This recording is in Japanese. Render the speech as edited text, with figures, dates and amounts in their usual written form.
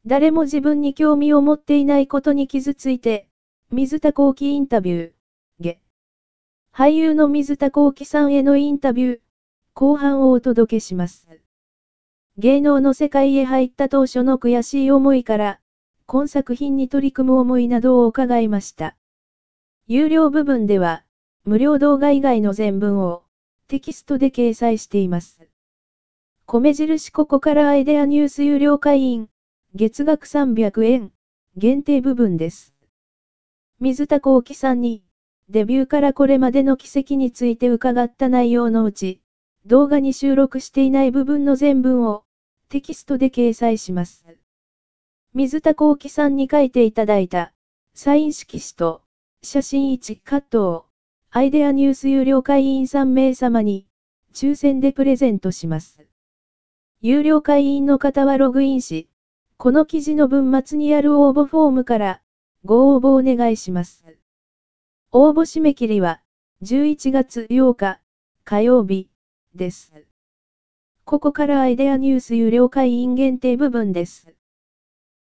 誰も自分に興味を持っていないことに傷ついて、水田幸喜インタビュー。俳優の水田幸喜さんへのインタビュー、後半をお届けします。芸能の世界へ入った当初の悔しい思いから、今作品に取り組む思いなどを伺いました。有料部分では、無料動画以外の全文を、テキストで掲載しています。米印ここからアイデアニュース有料会員、月額300円、限定部分です。水田幸喜さんに、デビューからこれまでの軌跡について伺った内容のうち、動画に収録していない部分の全文を、テキストで掲載します。水田幸喜さんに書いていただいた、サイン色紙と、写真1カットを、アイデアニュース有料会員3名様に、抽選でプレゼントします。有料会員の方はログインし、この記事の文末にある応募フォームから、ご応募お願いします。応募締め切りは、11月8日、火曜日、です。ここからアイデアニュース有料会員限定部分です。